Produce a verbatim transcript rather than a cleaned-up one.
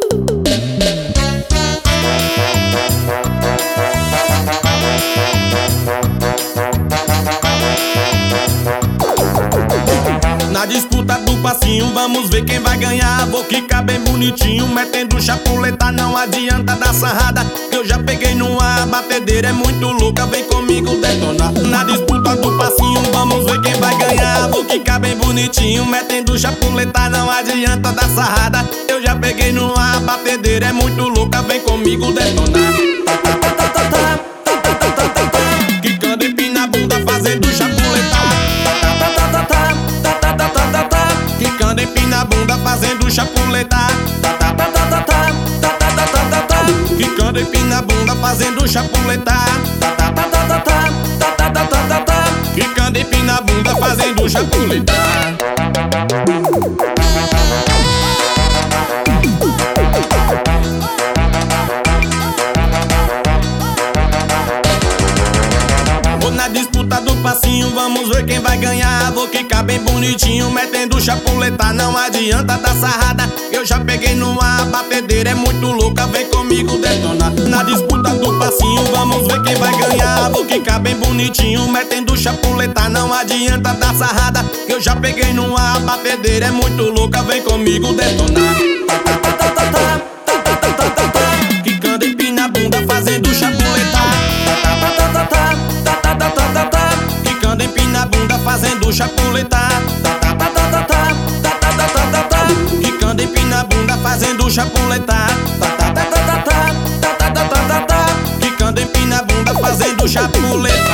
Na disputa do passinho, vamos ver quem vai ganhar. Vou quicar bem bonitinho, metendo chapuleta. Não adianta dar sarrada, que eu já peguei no ar. A batedeira é muito louca, vem comigo detonar. Na disputa do passinho, vamos ver quem vai ganhar. Vou quicar bem bonitinho, metendo chapuleta. Não adianta dar sarrada, eu já peguei no ar. A batedeira é muito louca, vem comigo detonar. Quicando empina a bunda, fazendo chapuleta. Quicando empina a bunda, fazendo chapuleta. Quicando empina a bunda, fazendo chapuleta. Quicando empina a bunda, fazendo chapuleta. Na disputa do passinho, vamos ver quem vai ganhar. Vou quicar bem bonitinho, metendo chapuleta. Não adianta dar sarrada, eu já peguei no ar. A batedeira é muito louca, vem comigo detonar. Na disputa do passinho, vamos ver quem vai ganhar. Vou quicar bem bonitinho, metendo chapuleta. Não adianta dar sarrada, eu já peguei no ar. A batedeira é muito louca, vem comigo detonar. Quicando empina a bunda, fazendo chapuleta. Quicando empina a bunda, fazendo chapuleta. Quicando empina a bunda, fazendo chapuleta. Quicando empina a bunda, fazendo chapuleta.